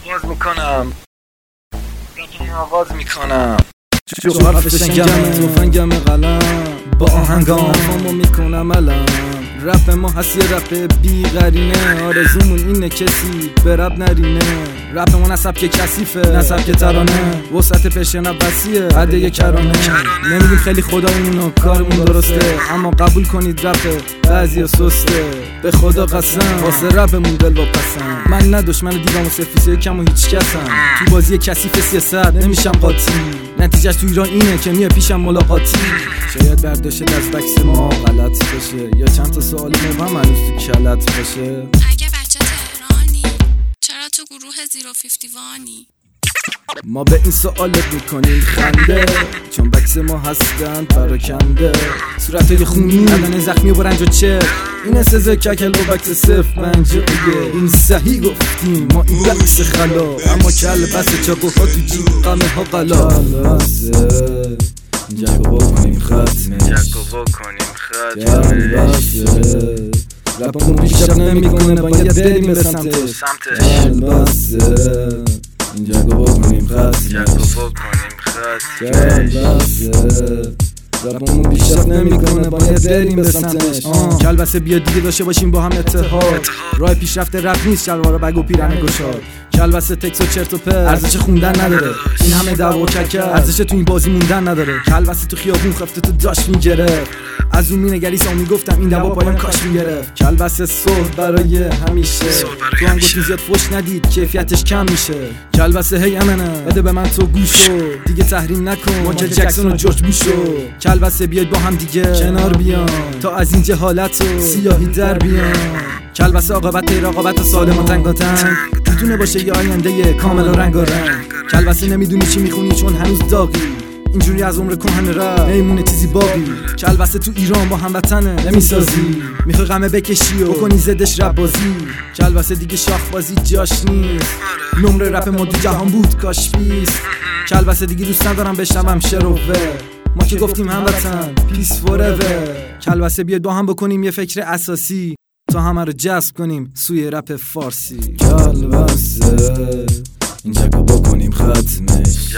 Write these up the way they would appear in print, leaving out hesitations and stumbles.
آغاز میکنم رپم آغاز میکنم جوهر فشنگم توفنگم قلم با آهنگام فامو میکنم علم رپ ما هست یه رپ بی قرینه آرزومون اینه کسی به رپ نرینه رپ ما نسب که کثیفه نسب که ترانه وسط پرشن وسیعه عده یه کرانه نمیدیم خیلی خدایمونو کارمون درسته اما قبول کنید رپ بعضی سسته به خدا قسم واسه رپمون دل واپسم من نه دشمن دیوام و سفیسه کم و هیچ کسم تو بازی کثیف سیاست نمیشم قاطی نتیجهش تو ایران اینه که میه پیشم ملاقاتی شاید برداشت از بکس ما غلط بشه یا چند تا سوال مبهم هنوز تو کلت باشه. اگه بچه تهرانی چرا تو گروه 051 ما به این سوالت میکنیم خنده چون بکس ما هستن پراکنده صورتای خونی بدن زخمی و رنج و چه این سزه ککل و بکس 051 این صحیح گفتیم ما این بکس خلا اما کل بس چاقوها تو جیب قمه ها قلا بسه جگو بکنیم ختمه رپمون پیشرفت نمیکنه باید بریم به سمتش بسه اینجا بکنیم رپمون پیشرفت نمیکنه باید بریم به سمتش کلبسه بیا دیگه داشته باشیم با هم اتحاد راه پیشرفت رپ نیست شلوار بگ و پیرن گشاد کلبسه تکس و چرت و پرت ارزش خوندن نداره این همه دعوا و ککر ارزش تو این بازی موندن نداره کلبسه تو خیابون خفته تو داشت میگرفت از اون مینگری سامی گفتم این دعوا پایان کاش میگرفت کلبسه صلح برای همیشه تو هم گفتین زیاد فوش ندید کیفیتش کم میشه کلبسه هی امنه بده به من تو گوشو دیگه تحریم نکن مایکل جکسون و جورج بوشو کلبسه بیاید با هم دیگه کنار بیان تا از این جهالت و سیاهی در بیان کلبسه عاقبت رقابت سالم و تنگاتنگ میتونه باشه یه آینده کامل و رنگارنگ کلبسه نمیدونی چی میخونی چون هنوز داغی اینجوری از عمر کهن رپ نمیمونه چیزی باقی کلبسه تو ایران با هموطنه نمیسازی میخوای غمه بکشی و بکنی زدش رپ بازی کلبسه دیگه شاخ بازی جاش نیست نمره رپ ما تو جهان بود کاش پیس کلبسه دیگه دوست ندارم بشنوم شروه ما که گفتیم هموطن پیس فوراور کلبسه بیاد با هم بکنیم یه فکر اساسی تا همه رو جذب کنیم سوی رپ فارسی کلبسه اینجا بکنیم ختمش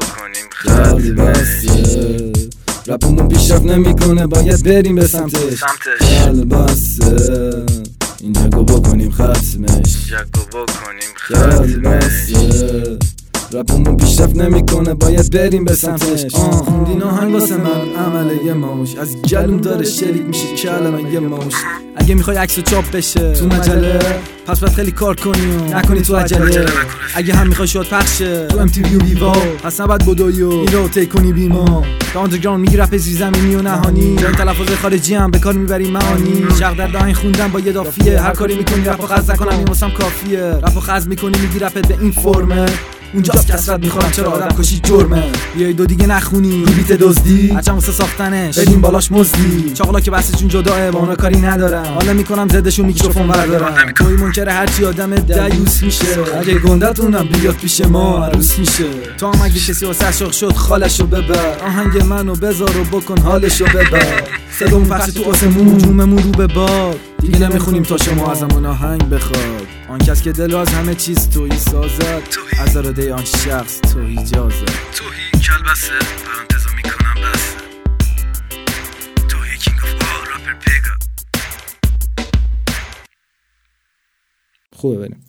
کلبسه رپمون پیشرفت نمیکنه باید بریم به سمتش کلبسه اینجا بکنیم ختمش کلبسه رپمون پیشرفت نمیکنه باید بریم به سمتش خوندین آهنگ واسه من عمله یه ماش از گلوم داره شریک میشه کلمه یه ماش اگه میخوای عکس و چاپ بشه تو مجله پس باید خیلی کار کنی و نکنی تو عجله اگه هم میخوای شاد پخشه تو MTV و ویوا پس نباید بدوی و این رو طی کنی بیما تا آندرگراند میگی رپ زیرزمینی و نهانی جای تلفظ خارجی هم به کار میبری معانی شق در دهن خوندن با یه دافیه هر کاری میکنی رپو خز نکنم این واسم کافیه رپو خز میکنی میگی رپت به این فرمه اونجاست کسرت میخورم چرا آدم کشی جرمه بیای دو دیگه نخونی رو بیت دزدی هرچند واسه ساختنش بدیم بالاش مزدی چاقلا که بحثشون جداه با اونا کاری ندارم حالا میکنم زدشون میکروفون بردارم توی منکر هرچی آدم دیوس میشه اگه گندتونم بیاد پیش ما عروس میشه تو هم اگه کسی واسه عشق شد خالشو ببر آهنگ منو بذار و بکن حالشو ببر صدامون پخش تو آسمون جوممون رو به باد دیگه نمیخونیم تا شما ازمون آهنگ بخواد آن کس که دل از همه چیز تویی سازد از اراده آن شخص تویی اجازه تویی کلبسه پرانتزا میکنم بسه تویی کینگ اف آل رپر پیگا خوبه بریم